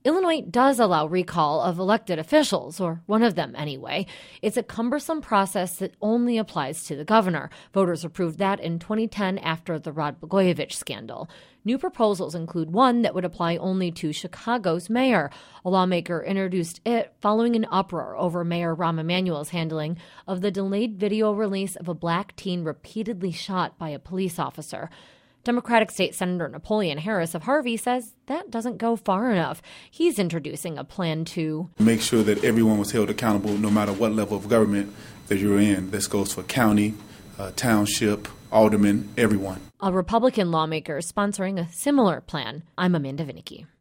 Illinois does allow recall of elected officials, or one of them anyway. It's a cumbersome process that only applies to the governor. Voters approved that in 2010 after the Rod Blagojevich scandal. New proposals include one that would apply only to Chicago's mayor. A lawmaker introduced it following an uproar over Mayor Rahm Emanuel's handling of the delayed video release of a black teen repeatedly shot by a police officer. Democratic State Senator Napoleon Harris of Harvey says that doesn't go far enough. He's introducing a plan to make sure that everyone was held accountable no matter what level of government that you're in. This goes for county, township, alderman, everyone. A Republican lawmaker is sponsoring a similar plan. I'm Amanda Vinicky.